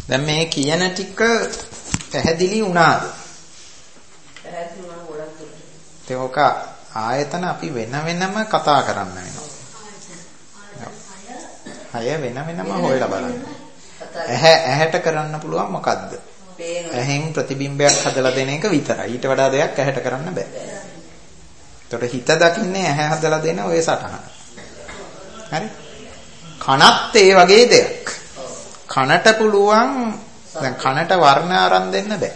දැන් මේ කියන ටික පැහැදිලි වුණාද? පැහැදිලි වුණා ගොඩක් දුරට. ඒක ආයතන අපි වෙන වෙනම කතා කරන්න වෙනවා. හය වෙන වෙනම හොයලා බලන්න. ඇහැට කරන්න පුළුවන් මොකද්ද? ඇහෙන් ප්‍රතිබිම්බයක් හදලා දෙන එක විතරයි. ඊට වඩා දෙයක් ඇහැට කරන්න බෑ. ඒතකොට හිත දකින්නේ ඇහැ හදලා දෙන ඔය සටහන. හරි? කනත් ඒ වගේ දෙයක්. කනට පුළුවන් දැන් කනට වර්ණ අරන් දෙන්න බෑ.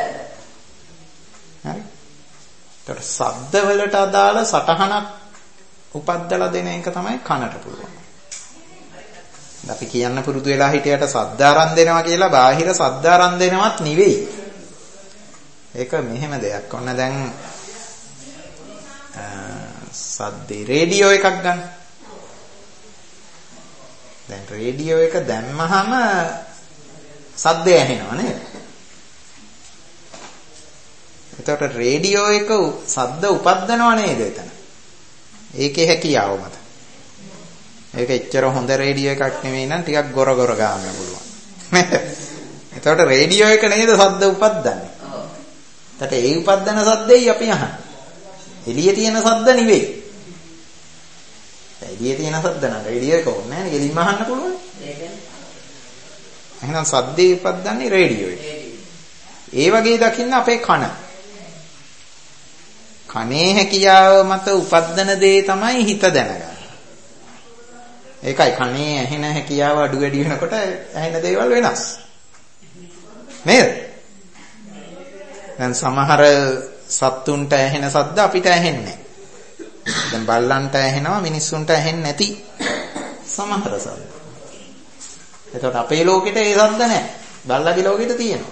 හරි? ඒතකොට ශබ්ද වලට අදාළ සටහනක් උපද්දලා දෙන එක තමයි කනට පුළුවන්. අපි කියන්න පුරුදු වෙලා හිටියට සද්ද අරන් දෙනවා කියලා බාහිර සද්ද අරන් දෙනවත් නෙවෙයි. ඒක මෙහෙම දෙයක්. ඔන්න දැන් සද්දේ රේඩියෝ එකක් ගන්න. දැන් රේඩියෝ එක දැම්මහම සද්දය ඇහෙනවා නේද? එතකොට රේඩියෝ එක සද්ද උපද්දනව නේද එතන? ඒකේ හැකියාව මත. ඒක එච්චර හොඳ රේඩියෝ එකක් නෙවෙයි නම් ටිකක් ගොර ගාන්න පුළුවන්. එතකොට රේඩියෝ එක නේද සද්ද උපද්දන්නේ. එතකොට ඒ උපද්දන සද්දෙයි අපි අහන්නේ. එළියේ තියෙන සද්ද නෙවෙයි. එළියේ තියෙන සද්ද නම් රේඩියෝ එක ඕනේ නැහැ නේ. එළින්ම අහන්න පුළුවන්. එහෙනම් සද්දේ උපද්දන්නේ රේඩියෝ එක. ඒ වගේ දකින්න අපේ කන. කනේ හැකියාව මත උපද්දන දේ තමයි හිත දැනගන්නේ. ඒකයි කනේ ඇහෙන හැකියාව අඩු වැඩි වෙනකොට ඇහෙන දේවල් වෙනස්. නේද? දැන් සමහර සත්තුන්ට ඇහෙන සද්ද අපිට ඇහෙන්නේ නැහැ. දැන් බල්ලන්ට ඇහෙනවා මිනිස්සුන්ට ඇහෙන්නේ නැති සමහර සද්ද. එතකොට අපේ ලෝකෙට ඒ සද්ද නැහැ. බල්ලගේ ලෝකෙට තියෙනවා.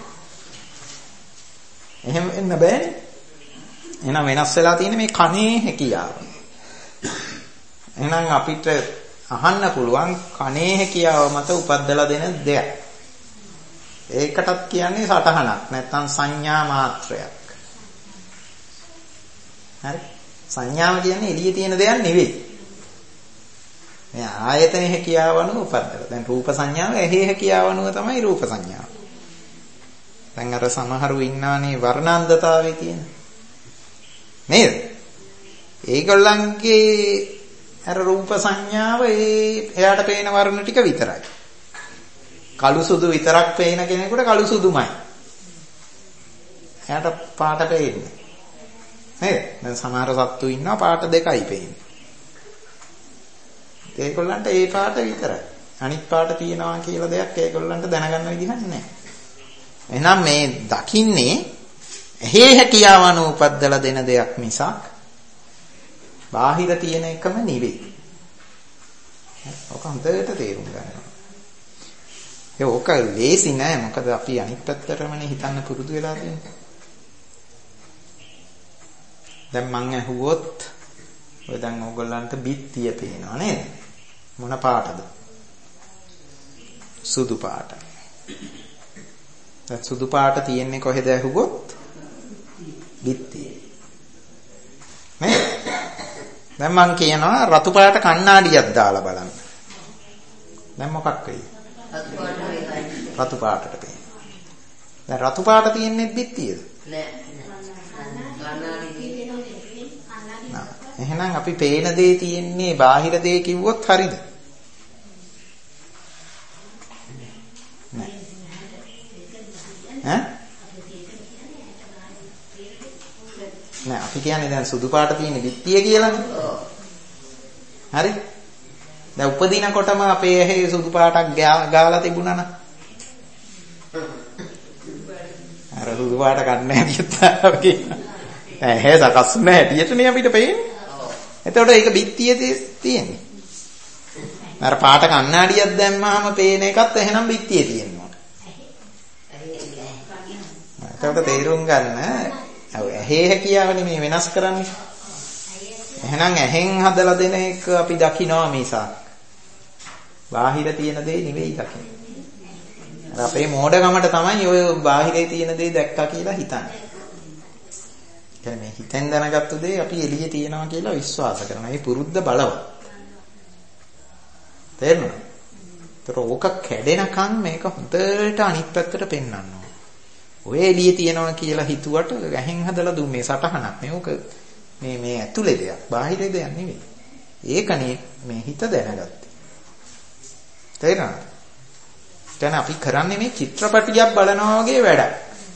එහෙම වෙන්න බෑනේ. එහෙනම් වෙනස් වෙලා තියෙන්නේ මේ කනේ හැකියාව. එහෙනම් අපිට අහන්න පුළුවන් කනේ හැකියාව මත උපද්දලා දෙන දෙයක්. ඒකටත් කියන්නේ සටහනක් නැත්නම් සංඥා මාත්‍රයක්. හරි? සංඥාව කියන්නේ එළියේ තියෙන දෙයක් නෙවෙයි. මේ ආයතන හැකියාව අනුව උපද්දලා. දැන් රූප සංඥාව ඇහි හැකියාව අනුව තමයි රූප සංඥාව. දැන් අර සමහරු ඉන්නානේ වර්ණාන්දතාවේ තියෙන. නේද? ඒගොල්ලන්ගේ අර රූප සංඥාව එයාට පේන වර්ණ ටික විතරයි. කළු සුදු විතරක් පේන කෙනෙකුට කළු සුදුමයි. එයාට පාට පේන්නේ. නේද? දැන් සමහර සත්තු ඉන්නවා පාට දෙකයි පේන්නේ. ඒගොල්ලන්ට ඒ පාට විතරයි. අනිත් පාට තියනවා කියලා දෙයක් ඒගොල්ලන්ට දැනගන්න විදිහක් නැහැ. එහෙනම් මේ දකින්නේ ඇහි හැකියාව අනුව උපද්දලා දෙන දෙයක් මිසක් බාහිර තියෙන එකම නෙවෙයි. ඔක හොඳට තේරුම් ගන්න. ඒක ලේසි නෑ මොකද අපි අනිත් පැත්තටමනේ හිතන්න පුරුදු වෙලා තියෙන්නේ. දැන් මං ඇහුවොත් ඔය දැන් ඕගොල්ලන්ට බිත්තිය පේනවා නේද? මොන පාටද? සුදු පාට. දැන් සුදු පාට තියෙන්නේ කොහෙද ඇහුවොත්? බිත්තිය. නේද? දැන් මං කියනවා රතු පාට කණ්ණාඩියක් දාලා බලන්න. දැන් මොකක් වෙයිද? රතු පාටට පේන. දැන් රතු පාට තියෙන්නේ බිත්තියද? නෑ. එහෙනම් අපි පේන දේ තියෙන්නේ බාහිර දේ කිව්වොත් හරිද? නෑ. ඈ? නෑ අපි කියන්නේ දැන් සුදු පාට තියෙන බිත්තිය කියලානේ. හරි? දැන් උපදිනකොටම අපේ ඇහි සුදු පාටක් ගාලා තිබුණා නම් අර සුදු පාට ගන්න හැටියට වගේ. ඇහැ සකස් වෙන හැටියටනේ අපිට පේන්නේ. එතකොට ඒක බිත්තියේ තියෙන්නේ. අර පාට කණ්ණාඩියක් දැම්මාම පේන එකත් එහෙනම් බිත්තියේ තියෙනවා. එතකොට තේරුම් ගන්න ඇහි හැකියාවනේ මේ වෙනස් කරන්නේ. එහෙනම් ඇහෙන් හදලා දෙන එක අපි දකිනවා මිසක් බාහිර තියෙන දේ නෙවෙයි දකින්නේ. අපේ මෝඩකමට තමයි ඔය බාහිරේ තියෙන දේ දැක්කා කියලා හිතන්නේ. කියන්නේ මේ හිතෙන් දැනගත්තු දේ අපි එළියේ තියනවා කියලා විශ්වාස කරනවා. මේ පුරුද්ද බලවත්. තේරුණාද? ඒතර ඕක කැඩෙනකන් මේක හොඳට අනිත් පැත්තට පෙන්වන්න ඕන. ඔය එළිය තියනවා කියලා හිතුවට ගැහෙන් හදලා දුන්නේ සටහනක්. මේක මේ ඇතුලේ දෙයක්, බාහිරේ දෙයක් නෙවෙයි. ඒකනේ මේ හිත දැනගත්තේ. තේරෙනවද? දැන් අපි කරන්නේ මේ චිත්‍රපටියක් බලනවා වගේ වැඩක්.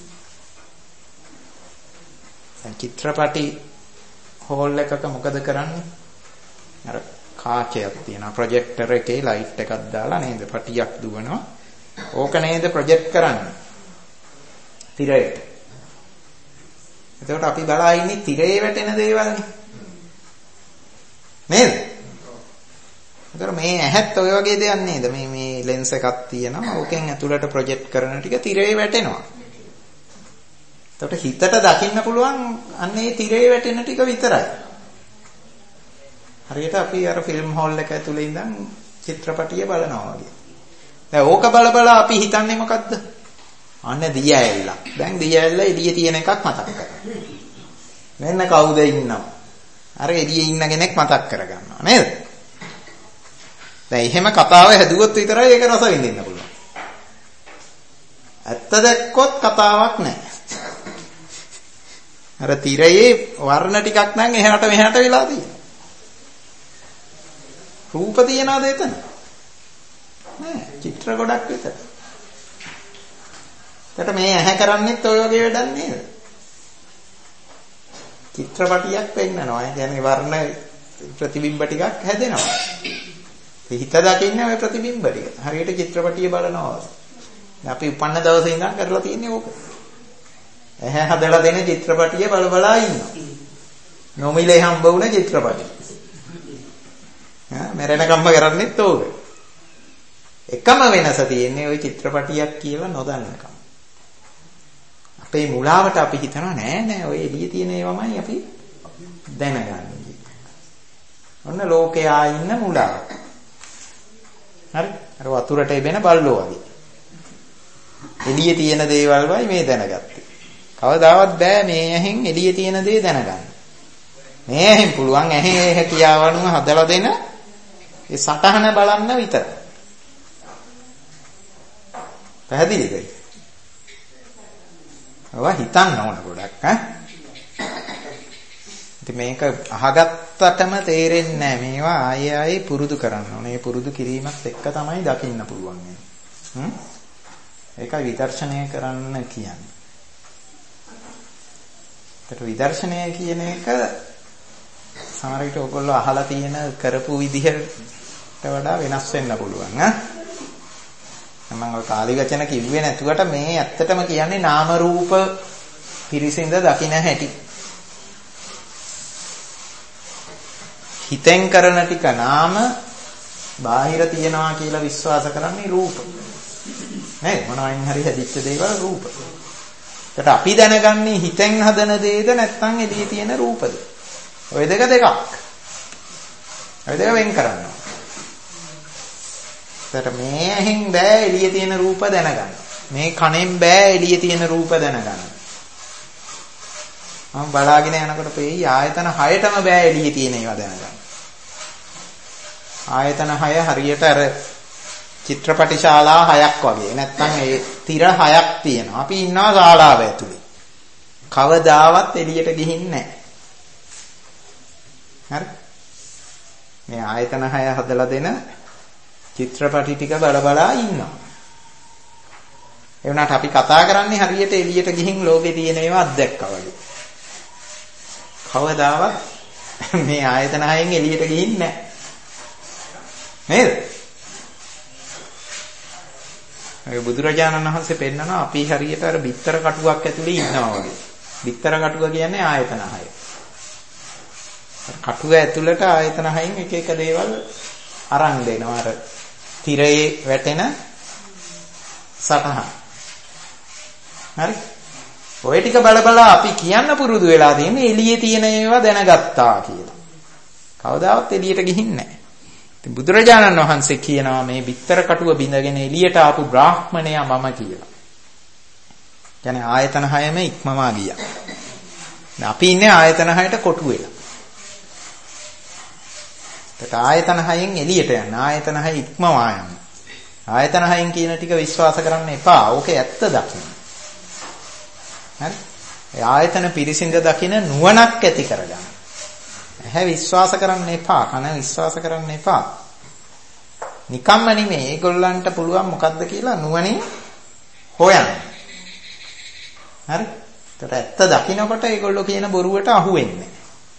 දැන් චිත්‍රපටි හෝල් එකක මොකද කරන්නේ? අර කාචයක් තියෙනවා. ප්‍රොජෙක්ටර් එකේ ලයිට් එකක් දාලා නේද? පටියක් දුවනවා. ඕක නේද ප්‍රොජෙක්ට් කරන්නේ? තිරයට. එතකොට අපි බලා ඉන්නේ තිරේ වැටෙන දේවල්නේ. නේද? ඒතර මේ ඇහත් ඔය වගේ දෙයක් නේද? මේ ලෙන්ස් එකක් තියෙනවා. ඕකෙන් ඇතුළට ප්‍රොජෙක්ට් කරන ටික තිරේ වැටෙනවා. එතකොට හිතට දකින්න පුළුවන් අන්න ඒ තිරේ වැටෙන ටික විතරයි. හරියට අපි අර ෆිල්ම් හෝල් එක ඇතුලේ ඉඳන් චිත්‍රපටිය බලනවා වගේ. දැන් ඕක බල අපි හිතන්නේ මොකද්ද? අන්න දිය ඇල්ල. දැන් දිය ඇල්ල එළියේ තියෙන එකක් මතක් කරගන්න. මෙන්න කවුද ඉන්නවා? අර එළියේ ඉන්න කෙනෙක් මතක් කරගන්නවා නේද? දැන් එහෙම කතාව හැදුවොත් විතරයි ඒක රස විඳින්න පුළුවන්. ඇත්ත දැක්කොත් කතාවක් නැහැ. අර තිරයේ වර්ණ ටිකක් නම් එහාට මෙහාට වෙලා තියෙනවා. රූප තියනවාද එතන? නෑ, චිත්‍ර ගොඩක් විතර. එතකොට මේ ඇහැ කරන්නේත් ඔය වගේ වැඩක් නේද? චිත්‍රපටියක් පෙන්නනවා. ඒ කියන්නේ වර්ණ ප්‍රතිබිම්බ ටිකක් හැදෙනවා. හිත දකින්නේ ඔය ප්‍රතිබිම්බ ටික. හරියට චිත්‍රපටිය බලනවා. අපි උපන්න දවසේ ඉඳන් කරලා තියෙන්නේ ඕක. ඇහැ හදලා දෙන චිත්‍රපටිය බලා ඉන්නවා. නොමිලේ හම්බ වුණ චිත්‍රපටිය. මැරෙනකම්ම කරන්නේත් ඕක. එකම වෙනස තියෙන්නේ ওই චිත්‍රපටියක් කියලා නොදන්නකම. අපේ මුලාවට අපි හිතනවා නෑ ඔය එළියේ තියෙන ඒවාමයි අපි දැනගන්නේ. ඔන්න ලෝකයා ඉන්න මුලාව. හරි? අර වතුරට එබෙන බල්ලෝ වගේ. එළියේ තියෙන දේවල් වයි මේ දැනගත්තේ. කවදාවත් බෑ මේ ඇහෙන් එළියේ තියෙන දේ දැනගන්න. මේ ඇහෙන් පුළුවන් ඇහි හැකියාවනුව හදලා දෙන ඒ සටහන බලන්න විතරයි. පැහැදිලිද? ඔවා හිතන්න ඕන ගොඩක් ඉතින් මේක අහගත්තටම තේරෙන්නේ නැහැ. මේවා ආයෙ පුරුදු කරන්න ඕනේ. මේ පුරුදු කිරීමත් එක්ක තමයි දකින්න පුළුවන් වෙන්නේ. ඒකයි විදර්ශනය කරන්න කියන්නේ. ඒකට විදර්ශනය කියන එක සමහර විට ඔයගොල්ලෝ අහලා තියෙන කරපු විදිහට වඩා වෙනස් වෙන්න පුළුවන් මම ඔය කාලි වචන කිව්වේ නැතුවට මේ ඇත්තටම කියන්නේ නාම රූප පිරිසිඳ දකින්න හැටි. හිතෙන් කරන ටික නාම, බාහිර තියනවා කියලා විශ්වාස කරන්නේ රූප. නේද? මොනවායින් හරි හැදිච්ච දේවල් රූප. ඒකට අපි දැනගන්නේ හිතෙන් හදන දේද නැත්නම් එළියේ තියෙන රූපද? ඔය දෙක. ඔය දෙක වෙන් කරනවා. ඒකට මේ ඇහෙන් බෑ එළියේ තියෙන රූප දැනගන්න. මේ කනෙන් බෑ එළියේ තියෙන රූප දැනගන්න. මම බලාගෙන යනකොට පෙයි ආයතන 6ටම බෑ එළියේ තියෙන ඒවා දැනගන්න. ආයතන 6 හරියට අර චිත්‍රපටි ශාලා 6ක් වගේ. නැත්නම් ඒ තිර 6ක් තියෙනවා. අපි ඉන්නවා ශාලාව ඇතුලේ. කවදාවත් එළියට ගිහින් නැහැ. හරි? මේ ආයතන 6 හදලා දෙන චිත්‍රපටි ටික බලා ඉන්නවා. ඒ වුණාට අපි කතා කරන්නේ හරියට එළියට ගිහින් ලෝකේ තියෙන ඒවා අත්දැක්කා වගේ. කවදාවත් මේ ආයතන 6න් එළියට ගිහින් නැහැ. නේද? ඒ බුදුරජාණන් වහන්සේ පෙන්නනවා අපි හරියට අර බිත්තර කටුවක් ඇතුලේ ඉන්නවා වගේ. බිත්තර කටුව කියන්නේ ආයතන 6. කටුව ඇතුළට ආයතන 6න් එක එක දේවල් අරන් දෙනවා. අර තිරයේ වැටෙන සටහන්. හරි? ඔය ටික බල අපි කියන්න පුරුදු වෙලා තියෙන්නේ එළියේ තියෙන ඒවා දැනගත්තා කියලා. කවදාවත් එළියට ගිහින් නැහැ. ඉතින් බුදුරජාණන් වහන්සේ කියනවා මේ බිත්තර කටුව බිඳගෙන එළියට ආපු බ්‍රාහ්මණයා මම කියලා. කියන්නේ ආයතන 6ම ඉක්මවා ගියා. අපි ඉන්නේ ආයතන 6ට කොටු වෙලා. ඒත් ආයතන 6න් එළියට යන්න ආයතන 6 ඉක්මවා යන්න. ආයතන හයෙන් කියන ටික විශ්වාස කරන්න එපා. ඕකේ ඇත්ත දකින්න. හරි? ඒ ආයතන පිරිසිඳ දකින්න නුවණක් ඇති කරගන්න. ඇහැ විශ්වාස කරන්න එපා. කන විශ්වාස කරන්න එපා. නිකම්ම නෙමෙයි. ඒගොල්ලන්ට පුළුවන් මොකද්ද කියලා නුවණින් හොයන්න. හරි? ඒකට ඇත්ත දකින්නකොට ඒගොල්ලෝ කියන බොරුවට අහු වෙන්නේ.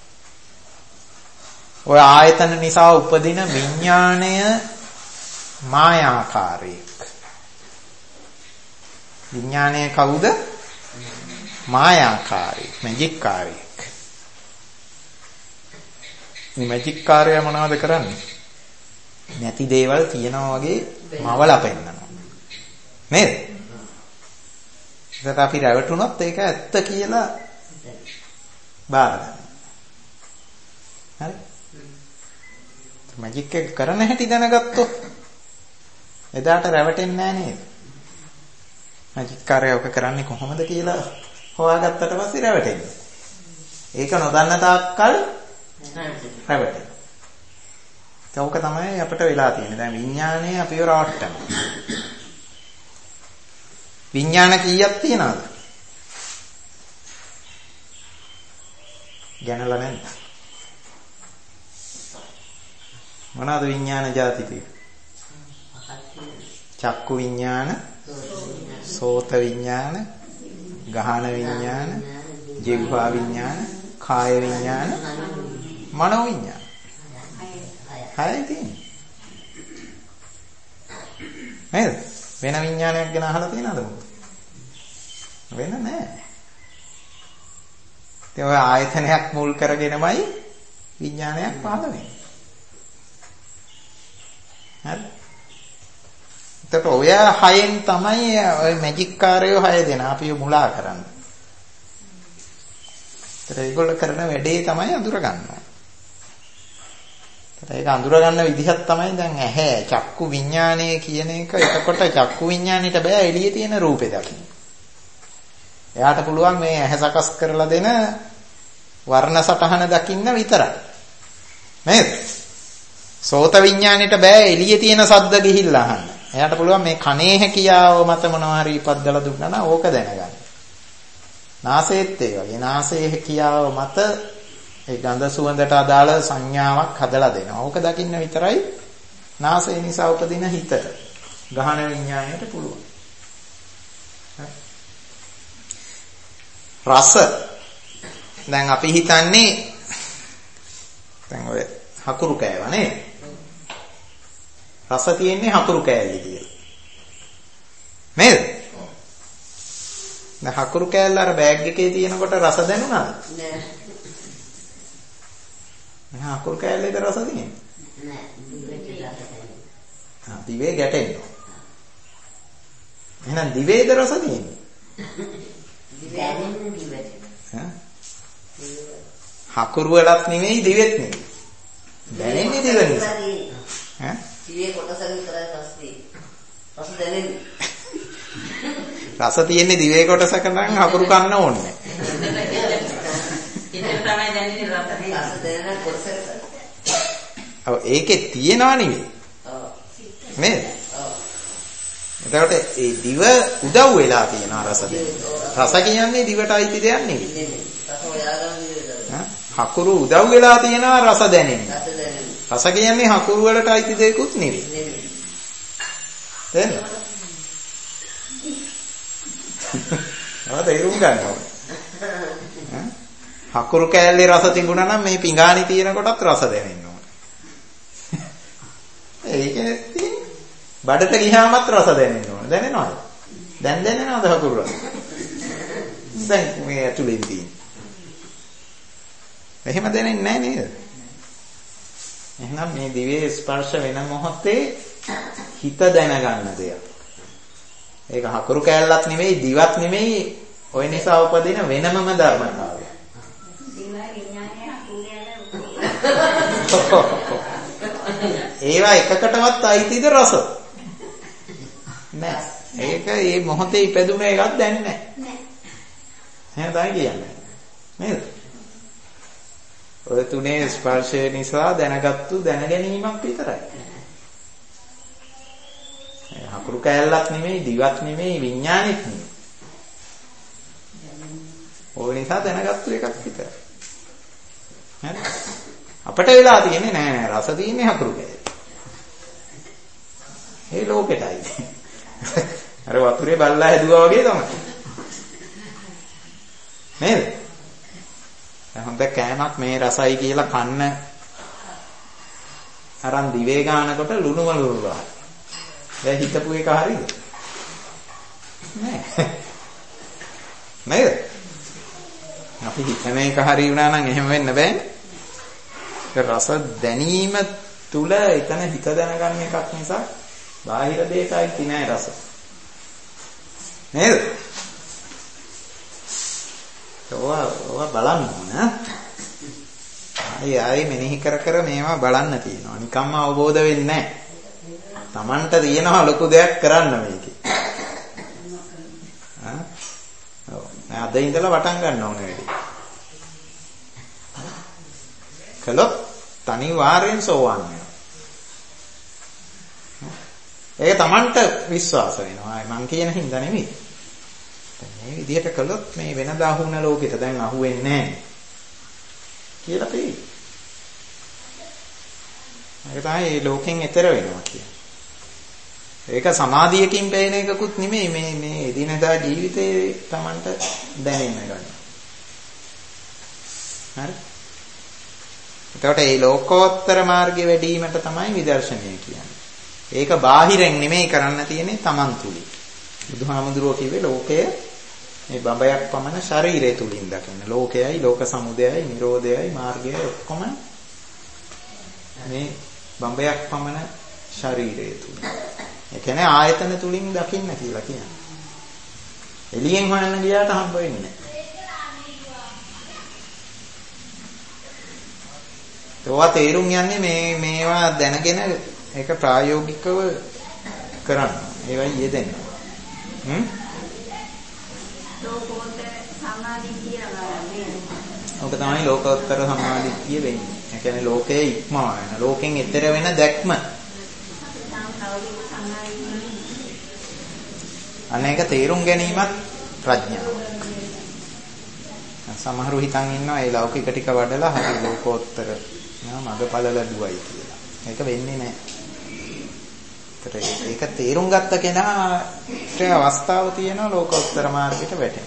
ඔය ආයතන නිසා උපදින විඥාණය මායාකාරී. විඥාණය කවුද? මායාකාරී, මැජික් කාරී. මේ මැජික් කාර්යය මොනවද කරන්නේ? නැති දේවල් තියනවා වගේ මවලා පෙන්නනවා. නේද? ඒකට අපි රැවටුනොත් ඒක ඇත්ත කියලා බාර ගන්න. හරි? මැජික් එක කරන හැටි දැනගත්තොත් එදාට රැවටෙන්නේ නැහැ නේද? මැජික් කාර්යය කරන්නේ කොහොමද කියලා හොයාගත්තට පස්සේ රැවටෙන්නේ. ඒක නොදන්න තාක්කල් රැවටෙනවා. ඒක තමයි අපිට වෙලා තියෙන්නේ. දැන් විඥානය අපිව රවට්ටනවා. විඥාන කීයක් තියනවද? ගැනලා නැද්ද? මොනවාද විඥාන જાති තියෙන්නේ? චක්කු විඥාන, සෝත විඥාන, ගහන විඥාන, ජීවහා විඥාන, කාය විඥාන, මනෝ විඥාන. හයයි තියෙන්නේ. නේද? වෙන විඥානයක් ගැන අහලා තියෙනවද මොකද? වෙන නැහැ. ඒ ඔය ආයතනයක් මුල් කරගෙනමයි විඥානයක් පහළ වෙන්නේ. හරි? එතකොට ඔය හයෙන් තමයි ඔය මැජික් කාර්යය 6 දෙනා අපිව මුලා කරන්නේ. ඒතර ඒගොල්ලෝ කරන වැඩේ තමයි අඳුර ගන්නවා. ඒක අඳුර ගන්න විදිහක් තමයි දැන් ඇහැ චක්කු විඥානය කියන එක. එතකොට චක්කු විඥානෙට බෑ එළියේ තියෙන රූපේ දකින්න. එයාට පුළුවන් මේ ඇහැ සකස් කරලා දෙන වර්ණ සටහන දකින්න විතරයි. නේද? සෝත විඥානෙට බෑ එළියේ තියෙන ශබ්ද ගිහිල්ලා අහන්න. එයාට පුළුවන් මේ කනේ හැකියාව මත මොනවා හරි ඉපද්දලා දුන්නා නම් ඕක දැනගන්න. නාසයේත් ඒ වගේ නාසයේ හැකියාව මත ඒ ගඳ සුවඳට අදාළ සංඥාවක් හදලා දෙනවා. ඕක දකින්න විතරයි නාසය නිසා උපදින හිතට. ගහන විඥාණයට පුළුවන්. රස. දැන් අපි හිතන්නේ දැන් ඔය හකුරු කෑව නේද? රස තියෙන්නේ හකුරු කෑල්ලේ කියලා. නේද? දැන් හකුරු කෑල්ල අර බෑග් එකේ තියෙනකොට රස දැනුණාද? නෑ. මහා අකුරු කෑල්ලේක රස තියෙන්නේ නෑ. දිවේ ගැටෙනවා. එහෙනම් දිවේද රස තියෙන්නේ? දැනෙන්නේ දිවට. හකුරු වලත් නෙමෙයි දිවෙත් නෙමෙයි. දැනෙන්නේ දිව නිසා. දිවේ කොටසකින් කරලා රස දැනෙන්නේ. රස තියෙන්නේ දිවේ කොටසක නම් හකුරු කන්න ඕනේ. ඉතින් තමයි දැනෙන්නේ රස දැනෙන කොටසක. ඔව් ඒකේ තියනවා නෙවෙයි. ඔව්. නේද? ඔව්. එතකොට ඒ දිව උදව් වෙලා තියෙන රස දෙන්න. රස කියන්නේ දිවට අයිති දෙයක් නෙවෙයි. රස හොයාගන්න විදිහට. හකුරු උදව් වෙලා තියෙනවා රස දැනෙන්න. රස දැනෙන්න. රස කියන්නේ හකුරු වලට අයිති දෙයක්ුත් නෙවෙයි. නෙවෙයි. දැන් ආ තේරුම් ගන්නවා. හකුරු කෑල්ලේ රස තිබුණා නම් මේ පිඟානි තියෙන කොටත් රස දැනෙන්න ඕනේ. ඒකනේ තියෙන්නේ. බඩට ගියාමත් රස දැනෙන්න ඕනේ. දැනෙනවද? දැන් දැනෙනවද හකුරු රස? දැන් මේ ඇතුලෙන් තියෙන්නේ. එහෙම දැනෙන්නේ නැහැ නේද? එහෙනම් මේ දිවේ ස්පර්ශ වෙන මොහොතේ හිත දැනගන්න දෙයක්. ඒක හකුරු කෑල්ලක් නෙමෙයි, දිවක් නෙමෙයි, ඔය නිසා උපදින වෙනමම ධර්මතාවය. ඒවා එකකටවත් අයිතිද රස? නෑ. ඒක මේ මොහොතේ ඉපදුන එකක් දැන් නෑ. එහෙනම් තමයි කියන්නේ. නේද? ඔය තුනේ ස්පර්ශය නිසා දැනගත්තු දැනගැනීමක් විතරයි. අකුරු කැලලක් නෙමෙයි, දිවක් නෙමෙයි, විඥානෙත් නෙමෙයි. ඕක නිසා දැනගත්තු එකක් විතරයි. හරි? අපට වෙලා තියෙන්නේ නෑ රස තියෙන්නේ අකුරු කැලේ. ඒ ලෝකෙටයි. අර වතුරේ බල්ලා හැදුවා වගේ තමයි. නේද? හොඳ කෑමක් මේ රසයි කියලා කන්න අරන් දිවේ ගන්නකොට ලුණුම ලුණුවා. දැන් හිතපු එක හරියද? නෑ. නේද? අපි හිතන එක හරි වුණා නම් එහෙම වෙන්න බෑනේ. ඒ රස දැනීම තුල එතන හිත දැනගන්න එකක් නිසා බාහිර දෙයකයි තියන්නේ රස. නේද? ඔවා බලන්න ඕන. ආයි මෙනෙහි කර කර මේවා බලන්න තියෙනවා. නිකම්ම අවබෝධ වෙන්නේ නැහැ. Tamanට තියෙනවා ලොකු දෙයක් කරන්න මේකේ. අද ඉඳලා වටන් ගන්න ඕනේ වැඩි. කළොත් තනිවාරයෙන් සෝවන් වෙනවා. ඒක Tamanට විශ්වාස වෙනවා. මං කියන හින්දා නෙමෙයි. මේ විදිහට කළොත් මේ වෙනදා අහුන ලෝකෙට දැන් අහුවෙන්නේ නැහැ කියලා පෙයි. ඒක තමයි ලෝකෙන් එතර වෙනවා කියන්නේ. ඒක සමාධියකින් පේන එකකුත් නෙමෙයි මේ එදිනදා ජීවිතේ Tamanට දැනෙන්න ගන්න. හරි? එතකොට මේ ලෝකෝත්තර මාර්ගයේ වැඩිවීමට තමයි විදර්ශනය කියන්නේ. ඒක බාහිරෙන් නෙමෙයි කරන්න තියෙන්නේ Taman තුලින්. බුදුහාමුදුරුවෝ කිව්වේ ලෝකය මේ බඹයක් පමණ ශරීරය තුලින් දකින්න. ලෝකයයි, ලෝක සමුදයයි, නිරෝධයයි, මාර්ගයයි ඔක්කොම මේ බඹයක් පමණ ශරීරය තුලින්. ඒ කියන්නේ ආයතන තුලින් දකින්න කියලා කියන්නේ. එළියෙන් හොයන්න ගියාට හම්බ වෙන්නේ නැහැ. ඒවා තේරුම් යන්නේ මේවා දැනගෙන ඒක ප්‍රායෝගිකව කරන්න. ඒවයි යෙදෙන්න. ඔක තමයි ලෝකෝත්තර සම්මාදිට්ඨිය වෙන්නේ. ඒ කියන්නේ ලෝකයේ ඉක්මවා යන, ලෝකෙන් එතර වෙන දැක්ම. අනේක තේරුම් ගැනීමත් ප්‍රඥාව. සමහරු හිතන් ඉන්නවා ඒ ලෞකික ටික වඩලා හරි ලෝකෝත්තර මගපල ලැබුවයි කියලා. ඒක වෙන්නේ නැහැ. ඒක තේරුම් ගත්ත කෙනාට අවස්ථාව තියෙනවා ලෝකෝත්තර මාර්ගයට වැටෙන්න.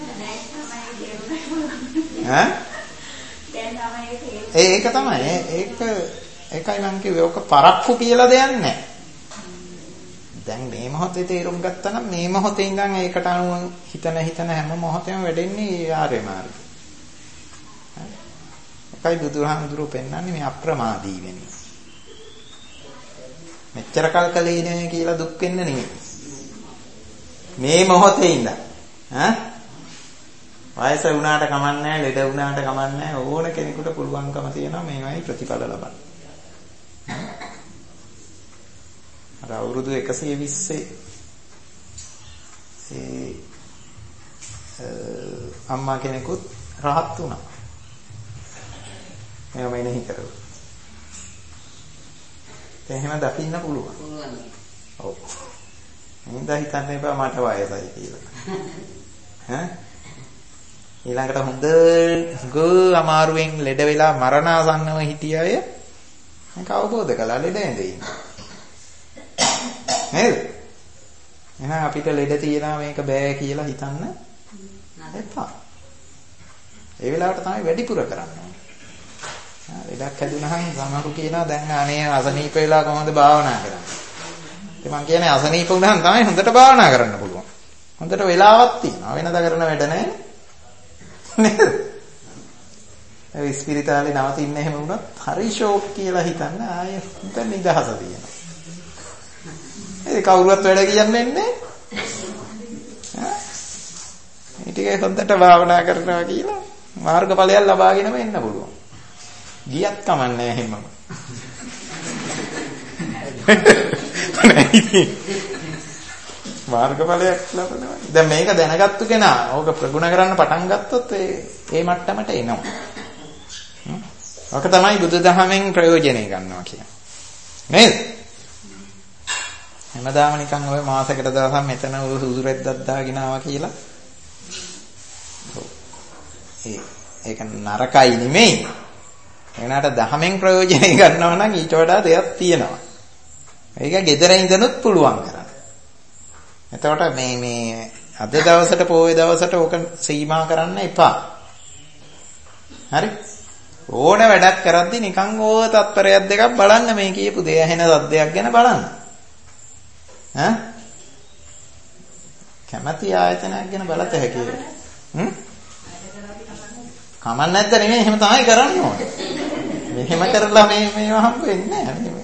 ඒක තමයි. ඒකයි මම කිව්වේ ඔක පරක්කු කියලා දෙයක් නැහැ. දැන් මේ මොහොතේ තේරුම් ගත්තා නම් මේ මොහොතේ ඉඳන් ඒකට අනුව හිතන හැම මොහොතෙම වැඩෙන්නේ ආර්ය මාර්ගය. ඒකයි බුදුහාමුදුරුවෝ පෙන්වන්නේ මේ අප්‍රමාදී වෙන්නේ. මෙච්චර කල් කලේ නේ කියලා දුක් වෙන්න නෙමෙයි. මේ මොහොතේ ඉඳන් වයස වුණාට කමන්නේ නැහැ, ලෙඩ වුණාට කමන්නේ නැහැ. ඕන කෙනෙකුට පුළුවන්කම තියෙනවා මේවයි ප්‍රතිඵල ලබන්න. අර අවුරුදු 120 අම්මා කෙනෙකුත් රහත් වුණා. මේව මෙනෙහි කරුවා. එහෙම දකින්න පුළුවන්. ඔව්. මම හිතන්නේ බෑ මට වයසයි කියලා. ඊළඟට හොඳ අමාරුවෙන් ලෙඩ වෙලා මරණාසන්නව හිටිය අය මේක අවබෝධ කළා ලෙඩ ඇඳේ ඉන්නේ. නේද? එහෙනම් අපිට ලෙඩ තියනවා මේක බෑ කියලා හිතන්න එපා. ඒ වෙලාවට තමයි වැඩිපුර කරන්න ඕනේ. ලෙඩක් හැදුනහම සමහරු කියනවා දැන් අනේ අසනීප වෙලා කොහොමද භාවනා කරන්නේ? ඉතින් මම කියන්නේ අසනීප වුණාම තමයි හොඳට භාවනා කරන්න පුළුවන්. හොඳට වෙලාවක් තියෙනවා. වෙනදා කරන වැඩ නැහැ. නේද? ඒ ස්පිරිතාලේ නවතින්න එහෙම වුණොත් හරි ෂෝක් කියලා හිතන්න ආයෙ හොඳ නිදහස තියෙනවා. ඒ කවුරුවත් වැඩ කියන්නේ නැහැ. මේ ටිකේ හොඳට භාවනා කරනවා කියලා මාර්ගඵලයක් ලබාගෙනම එන්න පුළුවන්. ගියත් කමන්නේ එහෙමම. මාර්ගඵලයක් ලබනවා. දැන් මේක දැනගත්තු කෙනා ඕක ප්‍රගුණ කරන්න පටන් ගත්තොත් ඒ මට්ටමට එනවා. ඔක තමයි බුදුදහමෙන් ප්‍රයෝජනෙ ගන්නවා කියන්නේ. නේද? හැමදාම නිකන් ඔය මාසයකට දවසක් මෙතන ඔය සුදු රෙද්දක් දාගෙන ආවා කියලා. ඒක නරකයි නෙමෙයි. එනකට දහමෙන් ප්‍රයෝජනය ගන්නවා නම් ඊට වඩා දෙයක් තියෙනවා. ඒක ගෙදර ඉඳනුත් පුළුවන් කරන්න. එතකොට මේ අද දවසට පොයේ දවසට ඕක සීමා කරන්න එපා. හරි? ඕන වැඩක් කරද්දි නිකන් ඕ තත්පරයක් දෙකක් බලන්න මේ කියපු දේ ඇහෙන සද්දයක් ගැන බලන්න. ඈ? කැමැති ආයතනයක් ගැන බලත හැකියි. කමක් නැද්ද නෙමෙයි එහෙම තමයි කරන්න ඕනේ. මෙහෙම කරලා මේවා හම්බ වෙන්නේ නැහැ.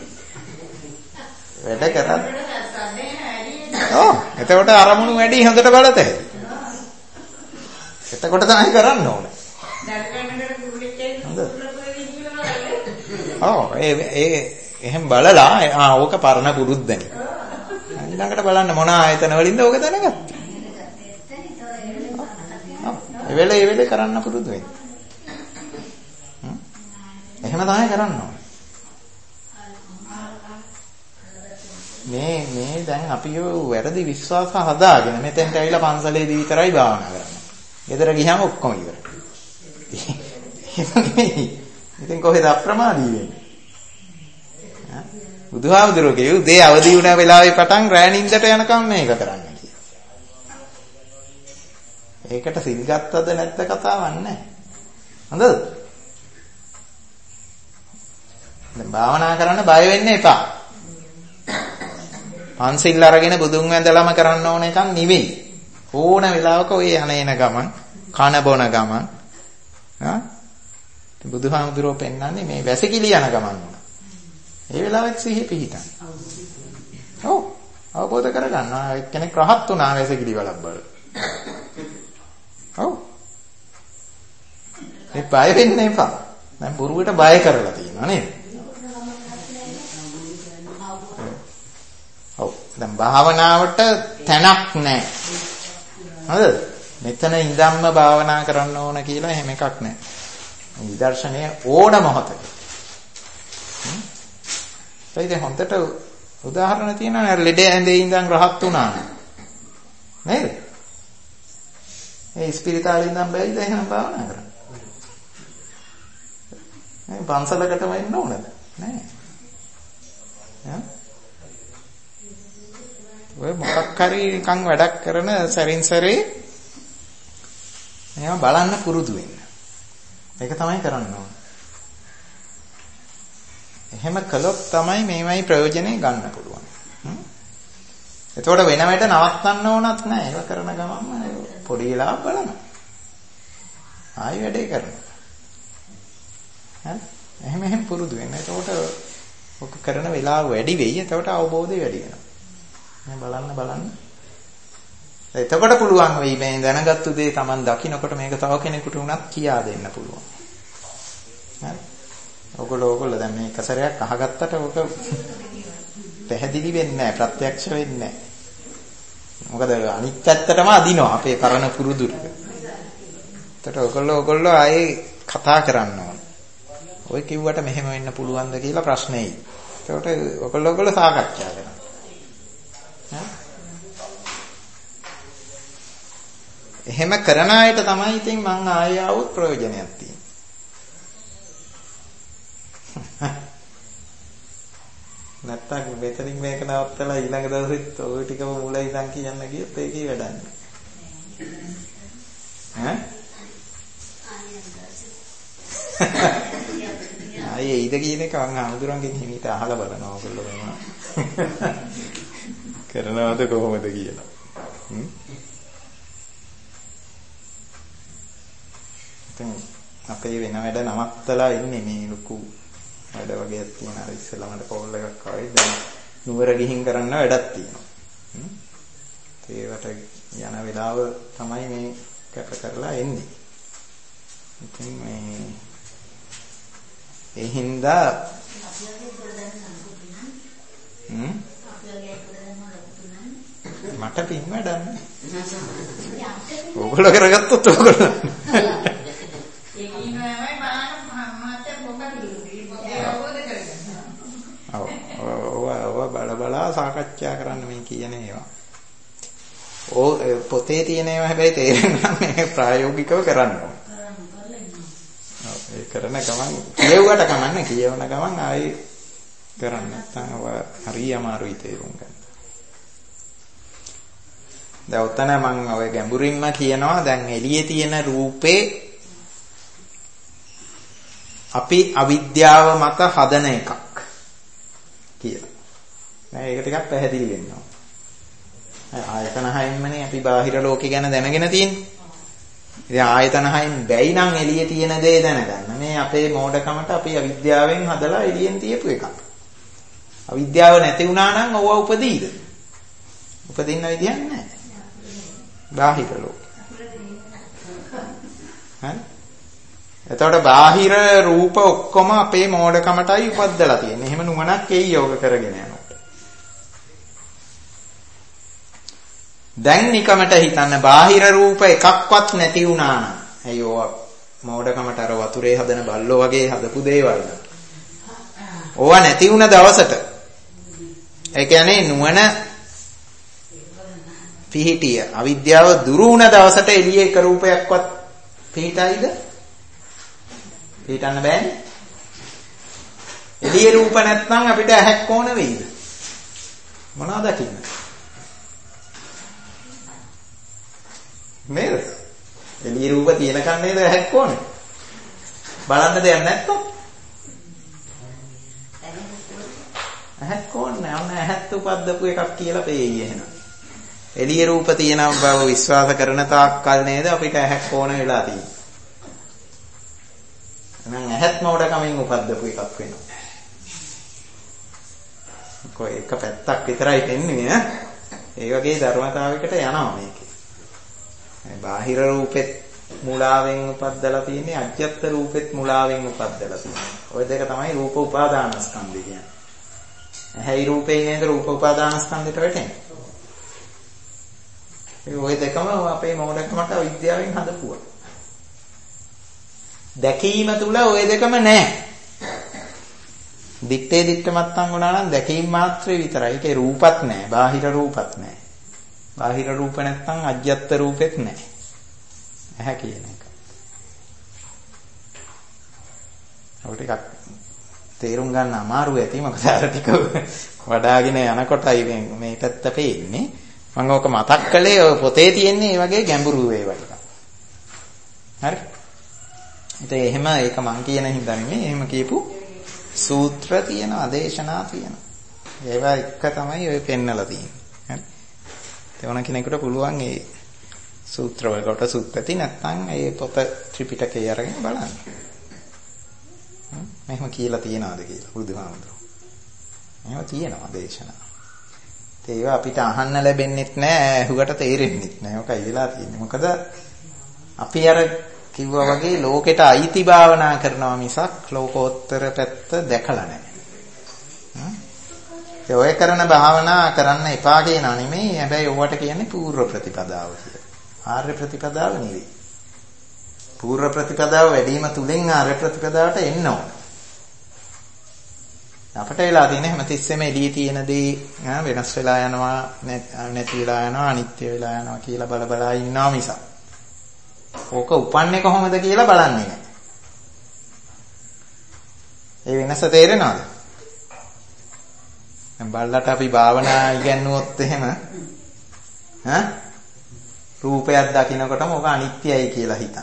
වැඩ කරත් ඔව් එතකොට අරමුණු වැඩි හොඳට බලත හැකියි. එතකොට තමයි කරන්න ඕනේ. ඔව් එහෙම බලලා ඕක පරණ පුරුද්දනේ. ඊළඟට බලන්න මොන ආයතන වලින්ද ඕක දැනගත්තේ. ඒ වෙලේ කරන්න පුරුදු වෙන්න. එහෙම තමයි කරන්න ඕනේ. මේ දැන් අපි වැරදි විශ්වාස හදාගෙන මෙතෙන්ට ඇවිල්ලා පන්සලේදී විතරයි භාවනා කරන්නේ. ගෙදර ගියාම ඔක්කොම ඉවරයි. ඉතින් කොහෙද අප්‍රමාදී වෙන්නේ? බුදුහාමුදුරුවෝ උදේ අවදි වුණ වෙලාවේ පටන් රෑ නිින්දට යනකම් මේක කරන්න කියලා. ඒකට සිල් ගත්තද නැත්ද කතාවක් නැහැ. හොඳද? දැන් භාවනා කරන්න බය වෙන්න එපා. පන්සිල් අරගෙන බුදුන් වැඳලාම කරන්න ඕන එකක් නෙවෙයි. ඕන වෙලාවක ඔය යන ගමන් කන බොන ගමන් බුදුහාමුදුරුවෝ පෙන්වන්නේ මේ වැසිකිලි යන ගමන් උන. ඒ වෙලාවෙත් සිහිය පිහිටන්න. ඔව් අවබෝධ කරගන්නවා එක්කෙනෙක් රහත් වුණා වැසිකිලි වලක් බල. ඔව් මේ බය වෙන්න එපා. දැන් බොරුවට බය කරලා තියෙනවා නේද? ඔව් දැන් භාවනාවට තැනක් නැහැ. හරිද? මෙතන ඉඳන්ම භාවනා කරන්න ඕන කියලා එහෙම එකක් නැහැ. විදර්ශනය ඕන මොහොතක. ඒකේ හොඳට උදාහරණ තියෙනවා ලෙඩ ඇඳේ ඉඳන් රහත් වුණා නේද? ඒ ස්පිරිතාලේ ඉඳන් බැයිද එහෙනම් භාවනා කරන්න? මේ පන්සලකටම එන්න ඕනද? නෑ. ඔය මොකක් හරි නිකන් වැඩක් කරන සරින් සරේ එහෙනම් බලන්න පුරුදු වෙන්න. ඒක තමයි කරන්න ඕන. එහෙම කළොත් තමයි මේවයි ප්‍රයෝජනෙ ගන්න පුළුවන්. එතකොට වෙන වැඩ නවත්තන්න ඕනත් නැහැ. ඒක කරන ගමන්ම පොඩි වෙලා බලන්න. ආයි වැඩේ කරනවා. එහෙම පුරුදු වෙන්න. එතකොට ඔක කරන වෙලාව වැඩි වෙයි. එතකොට අවබෝධය වැඩි වෙනවා. බලන්න. එතකොට පුළුවන් වෙයි මේ දැනගත්තු දේ Taman දකින්නකොට මේක තව කෙනෙකුට උනත් කියා දෙන්න පුළුවන්. හරි. ඔයගොල්ලෝ දැන් මේ කසරයක් අහගත්තට ඔක පැහැදිලි වෙන්නේ නැහැ, ප්‍රත්‍යක්ෂ වෙන්නේ නැහැ. මොකද අනිත් පැත්තටම අදිනවා අපේ පරණ පුරුදු ටික. එතකොට ඔයගොල්ලෝ ආයේ කතා කරන්න ඕන. ඔය කිව්වට මෙහෙම වෙන්න පුළුවන්ද කියලා ප්‍රශ්නේ එයි. එතකොට ඔයගොල්ලෝ සාකච්ඡා කරනවා. එහෙම කරන අයට තමයි ඉතින් මං ආයෙ આવුත් ප්‍රයෝජනයක් තියෙන්නේ. නැත්තම් මෙතනින් මේක නවත්තලා ඊළඟ දවසෙත් ඔය ටිකම මුල ඉඳන් කියන්න ගියොත් ඒකේ වැඩක් නෑ. ආයේ ඊද කියන එක මං ආමුදුරන්ගෙන් හිමීට අහලා බලනවා ඔයගොල්ලෝ මේවා. කරනවද කොහොමද කියලා. අපේ වෙන වැඩ නවත්තලා ඉන්නේ මේ ලොකු වැඩ වගේක් තියෙන අර ඉස්සෙල්ලාමට කෝල් එකක් ආවේ දැන් නුවර ගිහින් කරන්න වැඩක් තියෙනවා. ඒකට යන වෙලාව තමයි මේ කැප කරලා එන්නේ. ඉතින් මේ ඒ හින්දා මට පින් වැඩන්නේ. ඕගොල්ලෝ කරගත්තොත් ඕගොල්ලෝ බල බලා වෙලා සාකච්ඡා කරන්න මේ කියන ඒවා. පොතේ තියෙන ඒවා හැබැයි තේරෙනවා මේ ප්‍රායෝගිකව කරන්න ඕනේ. ඒ කරන ගමන් කියවුවට කමන්නේ කියවන ගමන් ආයේ කරන්න නැත්නම් හරිය අමාරුයි තේරුම් ගන්න. දැන් උතන මම ඔය ගැඹුරින්ම කියනවා දැන් එළියේ තියෙන රූපේ අපි අවිද්‍යාව මත හදන එකක් කියලා. දැන් ඒක ටිකක් පැහැදිලි වෙනවා. ආයතන හයින්මනේ අපි බාහිර ලෝකේ ගැන දැනගෙන තියෙන්නේ. ඉතින් ආයතන හයින් බැයි නම් එළියේ තියෙන දේ දැනගන්න. මේ අපේ මෝඩකමට අපි අවිද්‍යාවෙන් හදලා එළියෙන් තියපු එකක්. අවිද්‍යාව නැති වුණා නම් ඕවා උපදීද? උපදින්න විදියක් නැහැ. බාහිර ලෝකේ. හරි? එතකොට බාහිර රූප ඔක්කොම අපේ මෝඩකමටයි උපද්දලා තියෙන්නේ. එහෙම නුවණක් එයි යෝග කරගෙන යනකොට. දැන් නිකමට හිතන්න බාහිර රූප එකක්වත් නැති වුණා නම් අයියෝ මෝඩකමට අර වතුරේ හදන බල්ලෝ වගේ හදපු දේවල්. ඕවා නැති වුණ දවසට ඒ කියන්නේ නුවණ පිහිටිය අවිද්‍යාව දුරු වුණ දවසට එළියේ එක රූපයක්වත් පිහිටයිද? පිහිටන්න බෑනේ. එළියේ රූප නැත්නම් අපිට ඇහැක් ඕන වෙයිද? මොනවද දකින්නේ? නේද? එළියේ රූප තියෙනකන් නේද ඇහැක් ඕනේ? බලන්න දෙයක් නැත්තම් ඇහැක් ඕනේ. අන්න ඇහත් උපද්දපු එකක් කියලා පෙයි එහෙනම්. එළියේ රූප තියෙන බව විශ්වාස කරන තාක්කල් නේද අපිට ඇහැක් ඕන වෙලා තියෙන්නේ. එහෙනම් ඇහත් මෝඩකමින් උපද්දපු එකක් වෙනවා. කොයි එක පැත්තක් විතරයි දෙන්නේ ඈ. ඒ වගේ ධර්මතාවයකට යනවා මේකේ. බාහිර රූපෙත් මුලාවෙන් උපද්දලා තියෙන්නේ අජ්ජත් රූපෙත් මුලාවෙන් උපද්දලා තියෙන්නේ. ওই දෙක තමයි රූප උපාදානස්කන්ධය කියන්නේ. ඇහැයි රූපේ නේද රූප උපාදානස්කන්ධයට වැටෙන්නේ. ওই දෙකම අපේ මෝඩකමට අවිද්‍යාවෙන් හදපුවා. දැකීම තුල ওই දෙකම නැහැ. දිත්තේ දිත්ත මත්තන් වුණා නම් දැකීම මාත්‍රේ විතරයි. ඒකේ රූපත් නැහැ. බාහිර රූපත් නැහැ. බාහිර රූප නැත්නම් අජ්ජත් රූපෙත් නැහැ. ඇහැ කියන එක. ඔය ටිකක් තේරුම් ගන්න අමාරු ඇති. මොකද අර ටික වඩාගෙන යනකොටයි මේ පැත්ත පේන්නේ. මම ඕක මතක් කළේ ඔය පොතේ තියෙන්නේ මේ වගේ ගැඹුරු ඒවා ටික. හරි? ඉතින් එහෙම ඒක මං කියන හින්දා නෙමෙයි. එහෙම කියපු සූත්‍ර තියෙනවා, දේශනා තියෙනවා. ඒවා එක තමයි ඔය පෙන්නලා තියෙන්නේ. හරි? තේවන කෙනෙකුට පුළුවන් ඒ සූත්‍ර වලට සුත්පති නැත්නම් ඒ පොත ත්‍රිපිටකය අරගෙන බලන්න. මෙහෙම කියලා තියනවාද කියලා බුදුහාමුදුරුවෝ. එහෙම තියෙනවා දේශනා. ඒවා අපිට අහන්න ලැබෙන්නෙත් නෑ, ඇහුවට තේරෙන්නෙත් නෑ. ඔකයි වෙලා තියෙන්නේ. මොකද අපි අර කිව්වා වගේ ලෝකෙට අයිති භාවනා කරනවා මිසක් ලෝකෝත්තර පැත්ත දැකලා නෑ. ඔය කරන භාවනා කරන්න එපා කියනා නෙමෙයි. හැබැයි ඕවට කියන්නේ පූර්ව ප්‍රතිපදාව කියලා. ආර්ය ප්‍රතිපදාව නෙවෙයි. පූර්ව ප්‍රතිපදාව වැඩිම තුලින් ආර්ය ප්‍රතිපදාවට එන්න ඕන. අපට වෙලා තියෙන හැමතිස්සෙම එළියේ තියෙන දේ වෙනස් වෙලා යනවා, නැති වෙලා යනවා, අනිත්‍ය වෙලා යනවා කියලා බල ඉන්නවා මිසක්. ඕක උපන්නේ කොහොමද කියලා බලන්නේ නැහැ. ඒ වෙනස තේරෙනවද? බල්ලට අපි භාවනා ඉගෙනුවොත් එහෙම රූපයක් දකින්නකොටම ඕක අනිත්‍යයි කියලා හිතන්න.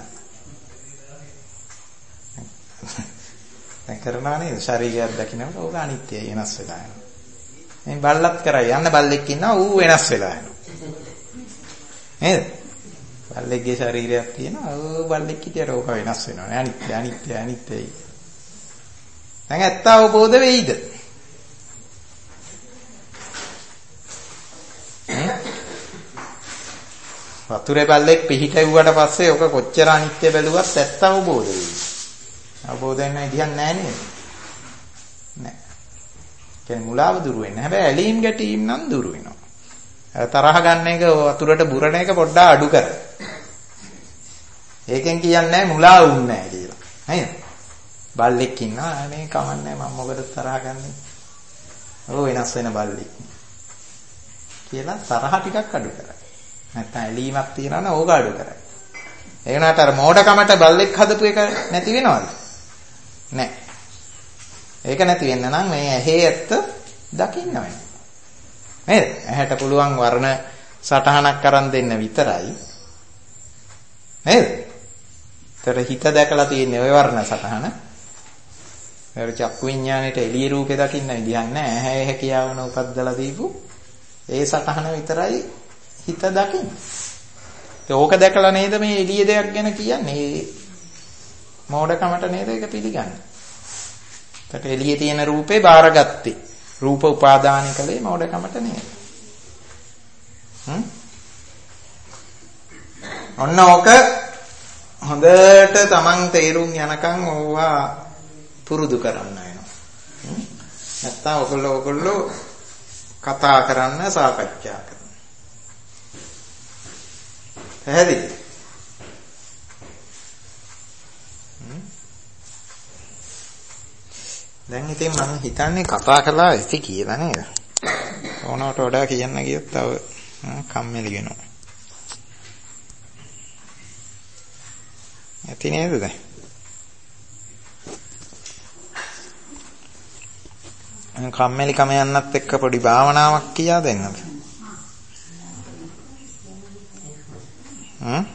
දැන් කරනවා නේද? ශරීරයක් දකින්නකොට ඕක අනිත්‍යයි, වෙනස් වෙලා යනවා. මේ බල්ලත් කරා යන්න බල්ලෙක් ඉන්නවා ඌ වෙනස් වෙලා යනවා. නේද? බල්ලෙක්ගේ ශරීරයක් තියෙනවා ඌ බල්ලෙක් හිටියට ඕක වෙනස් වෙනවා. අනිත්‍යයි. දැන් ඇත්ත අවබෝධ වෙයිද? වතුරේ බල්ලෙක් පිහිටෙව්වට පස්සේ ඔක කොච්චර අනිත්‍ය බැලුවත් ඇත්ත අවබෝධ වෙයි. අවබෝධ වෙන්න ඉඩක් නැහැ නේද? නැහැ. කියන්නේ මුලාව දුරු වෙන්නේ. හැබැයි ඇලීම් ගැටීම් නම් දුරු වෙනවා. තරහ ගන්න එක වතුරට බුරණ එක පොඩ්ඩක් අඩු කර. ඒකෙන් කියන්නේ මුලා වුන්නේ නැහැ කියලා. නේද? බල්ලෙක් ඉන්නවා අනේ කමන්නේ මම මොකද තරහ ගන්නෙ? ඔව් වෙනස් වෙන බල්ලෙක්. කියලා තරහ ටිකක් අඩු කරයි. නැත්නම් ඇලීමක් තියනවා නම් ඕක අඩු කරයි. ඒ වුණාට අර මෝඩකමට බල්ලෙක් හදපු එක නැති වෙනවද? නැහැ. ඒක නැති වෙන්න නම් මේ ඇහි ඇත්ත දකින්න වෙනවා. නේද? ඇහැට පුළුවන් වර්ණ සටහනක් අරන් දෙන්න විතරයි. නේද? ඒතර හිත දැකලා තියෙන්නේ ওই වර්ණ සටහන. ඒතර චක්කු විඤ්ඤාණයට එළිය රූපේ දකින්න විදියක් නැහැ. ඇහැ හැකියාවන උපද්දලා දීපු ඒ සටහන විතරයි හිත දකින්නේ. ඒක දැකලා නේද මේ එළිය දෙයක් ගැන කියන්නේ. මෝඩකමට නේද ඒක පිළිගන්නේ. ඒකට එළියේ තියෙන රූපේ බාරගත්තේ. රූප උපාදාන කලේ මෝඩකමට නේද? ඔන්න ඕක හොඳට තමන් තේරුම් යනකම් ඕවා පුරුදු කරන්න වෙනවා. නැත්තම් ඔයගොල්ලෝ කතා කරන්න සාකච්ඡා කරන්න. පැහැදිලි? දැන් ඉතින් මම හිතන්නේ කතා කළා ඇති කියලා නේද? ඕනකට වඩා කියන්න ගියොත් තව කම්මැලි වෙනවා. ඇති නේද දැන්? කම්මැලි කම යන්නත් එක්ක පොඩි භාවනාවක් කියා දෙන්නද?